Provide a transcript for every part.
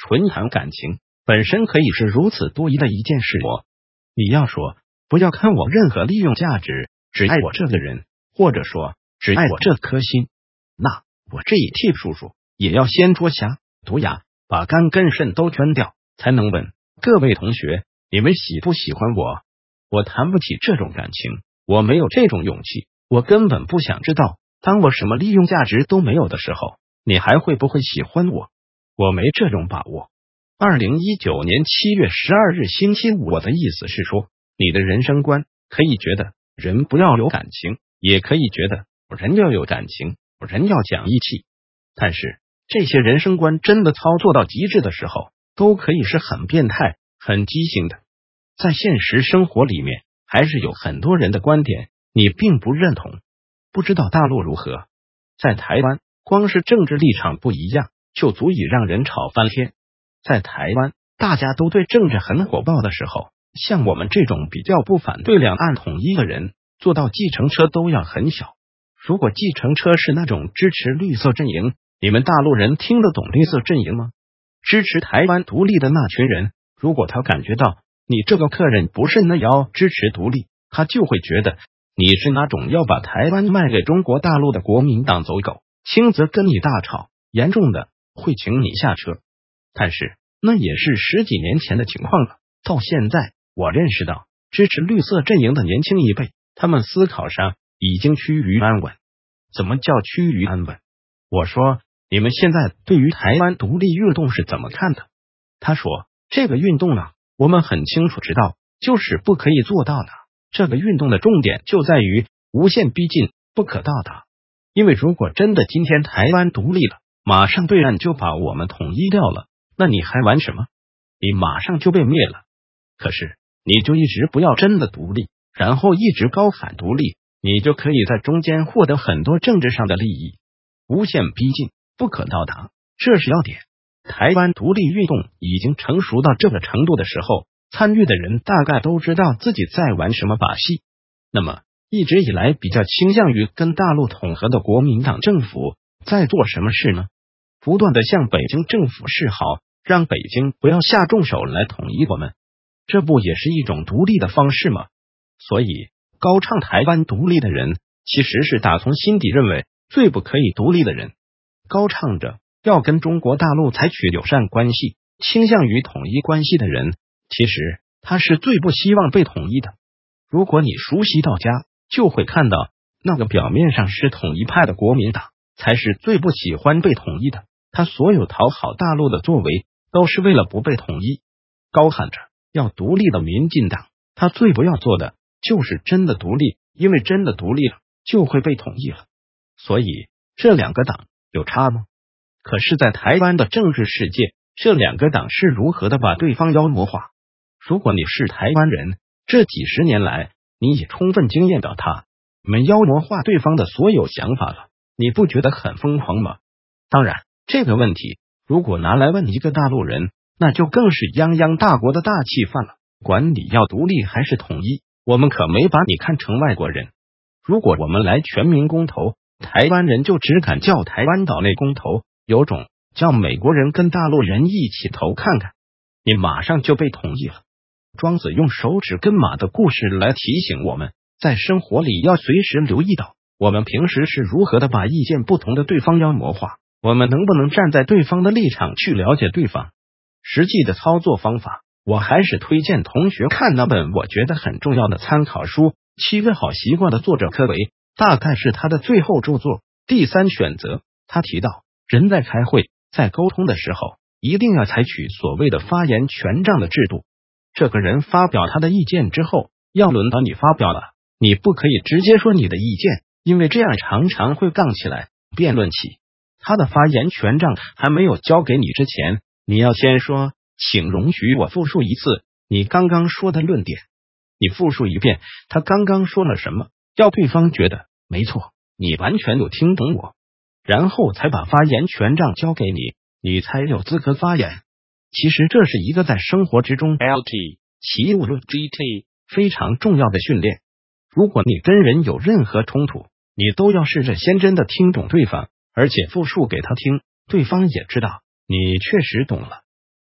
纯谈感情本身可以是如此多疑的一件事。你要说不要看我任何利用价值，只爱我这个人，或者说只爱我这颗心，那我这一替叔叔也要先捉瞎毒哑，把肝跟肾都捐掉，才能问各位同学，你们喜不喜欢我？我谈不起这种感情，我没有这种勇气，我根本不想知道，当我什么利用价值都没有的时候，你还会不会喜欢我？我没这种把握。2019年7月12日星期五，我的意思是说，你的人生观可以觉得人不要有感情，也可以觉得人要有感情，人要讲义气，但是这些人生观真的操作到极致的时候，都可以是很变态、很畸形的。在现实生活里面，还是有很多人的观点你并不认同。不知道大陆如何，在台湾，光是政治立场不一样，就足以让人吵翻天。在台湾，大家都对政治很火爆的时候，像我们这种比较不反对两岸统一的人，坐到计程车都要很小。如果计程车是那种支持绿色阵营，你们大陆人听得懂绿色阵营吗？支持台湾独立的那群人，如果他感觉到你这个客人不是那要支持独立，他就会觉得你是那种要把台湾卖给中国大陆的国民党走狗，轻则跟你大吵，严重的会请你下车。但是那也是10几年前的情况了。到现在，我认识到支持绿色阵营的年轻一辈，他们思考上已经趋于安稳。怎么叫趋于安稳？我说，你们现在对于台湾独立运动是怎么看的？他说，这个运动呢，我们很清楚知道，就是不可以做到的。这个运动的重点就在于无限逼近，不可到达。因为如果真的今天台湾独立了，马上对岸就把我们统一掉了，那你还玩什么？你马上就被灭了。可是你就一直不要真的独立，然后一直高喊独立，你就可以在中间获得很多政治上的利益。无限逼近，不可到达，这是要点。台湾独立运动已经成熟到这个程度的时候，参与的人大概都知道自己在玩什么把戏。那么一直以来比较倾向于跟大陆统合的国民党政府在做什么事呢？不断的向北京政府示好，让北京不要下重手来统一我们，这不也是一种独立的方式吗？所以高唱台湾独立的人，其实是打从心底认为最不可以独立的人。高唱着要跟中国大陆采取友善关系，倾向于统一关系的人，其实他是最不希望被统一的。如果你熟悉到家，就会看到那个表面上是统一派的国民党，才是最不喜欢被统一的。他所有讨好大陆的作为，都是为了不被统一。高喊着要独立的民进党，他最不要做的就是真的独立，因为真的独立了，就会被统一了。所以这两个党有差吗？可是在台湾的政治世界，这两个党是如何的把对方妖魔化？如果你是台湾人，这几十年来你也充分经验到他们妖魔化对方的所有想法了，你不觉得很疯狂吗？当然，这个问题如果拿来问一个大陆人，那就更是泱泱大国的大气犯了。管你要独立还是统一，我们可没把你看成外国人。如果我们来全民公投，台湾人就只敢叫台湾岛内公投，有种叫美国人跟大陆人一起投看看，你马上就被统一了。庄子用手指跟马的故事来提醒我们，在生活里要随时留意到我们平时是如何的把意见不同的对方妖魔化，我们能不能站在对方的立场去了解对方。实际的操作方法，我还是推荐同学看那本我觉得很重要的参考书《7个好习惯》的作者柯维，大概是他的最后著作《第三选择》。他提到，人在开会在沟通的时候，一定要采取所谓的发言权杖的制度。这个人发表他的意见之后，要轮到你发表了，你不可以直接说你的意见，因为这样常常会杠起来，辩论起。他的发言权杖还没有交给你之前，你要先说，请容许我复述一次你刚刚说的论点。你复述一遍他刚刚说了什么，要对方觉得没错，你完全有听懂我，然后才把发言权杖交给你，你才有资格发言。其实这是一个在生活之中 LT 齐物论 GT 非常重要的训练。如果你跟人有任何冲突，你都要试着先真的听懂对方，而且复述给他听，对方也知道你确实懂了。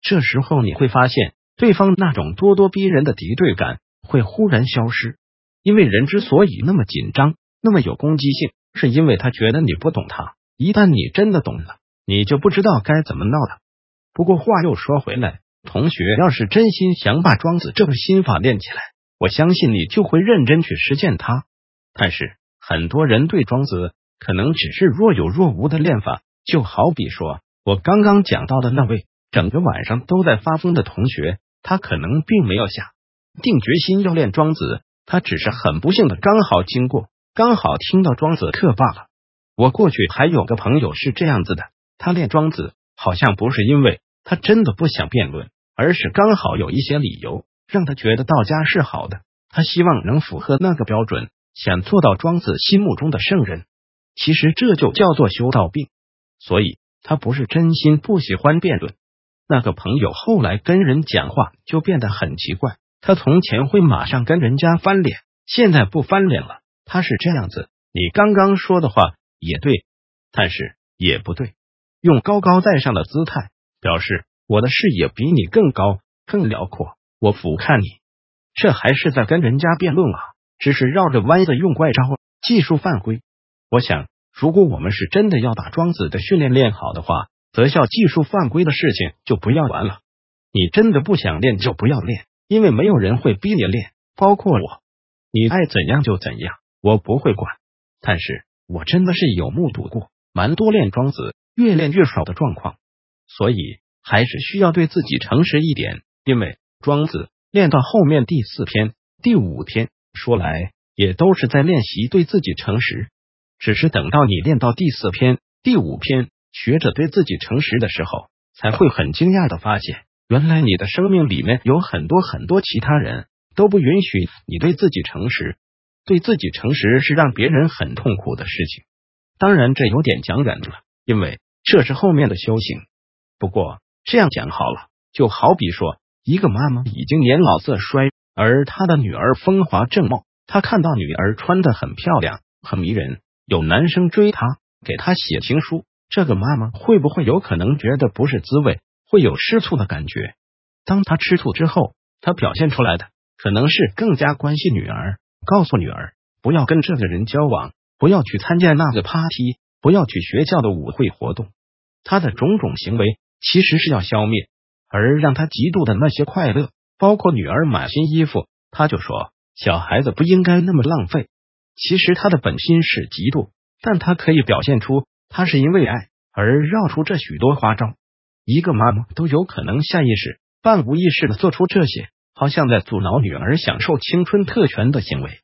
这时候你会发现，对方那种咄咄逼人的敌对感会忽然消失。因为人之所以那么紧张，那么有攻击性，是因为他觉得你不懂他。一旦你真的懂了，你就不知道该怎么闹了。不过话又说回来，同学要是真心想把庄子这个心法练起来，我相信你就会认真去实践它。但是很多人对庄子可能只是若有若无的练法，就好比说我刚刚讲到的那位整个晚上都在发疯的同学，他可能并没有下定决心要练庄子，他只是很不幸的刚好经过，刚好听到庄子课罢了。我过去还有个朋友是这样子的，他练庄子好像不是因为他真的不想辩论，而是刚好有一些理由让他觉得道家是好的，他希望能符合那个标准，想做到庄子心目中的圣人。其实这就叫做修道病，所以他不是真心不喜欢辩论。那个朋友后来跟人讲话就变得很奇怪，他从前会马上跟人家翻脸，现在不翻脸了。他是这样子，你刚刚说的话也对，但是也不对，用高高在上的姿态表示我的视野比你更高更辽阔，我俯瞰你，这还是在跟人家辩论啊，只是绕着弯子用怪招，技术犯规。我想如果我们是真的要把庄子的训练练好的话，择校技术犯规的事情就不要玩了。你真的不想练就不要练，因为没有人会逼你练，包括我。你爱怎样就怎样，我不会管。但是我真的是有目睹过蛮多练庄子越练越少的状况，所以还是需要对自己诚实一点。因为庄子练到后面第4篇、第5篇，说来也都是在练习对自己诚实。只是等到你练到第4篇、第5篇，学着对自己诚实的时候，才会很惊讶的发现，原来你的生命里面有很多很多其他人都不允许你对自己诚实。对自己诚实是让别人很痛苦的事情。当然这有点讲远了，因为这是后面的修行。不过这样讲好了，就好比说一个妈妈已经年老色衰，而她的女儿风华正茂，她看到女儿穿得很漂亮很迷人，有男生追她，给她写情书，这个妈妈会不会有可能觉得不是滋味，会有吃醋的感觉？当她吃醋之后，她表现出来的可能是更加关心女儿，告诉女儿不要跟这个人交往，不要去参加那个 party， 不要去学校的舞会活动。她的种种行为其实是要消灭，而让她嫉妒的那些快乐，包括女儿买新衣服，她就说小孩子不应该那么浪费。其实她的本心是嫉妒，但她可以表现出她是因为爱而绕出这许多花招。一个妈妈都有可能下意识半无意识的做出这些好像在阻挠女儿享受青春特权的行为。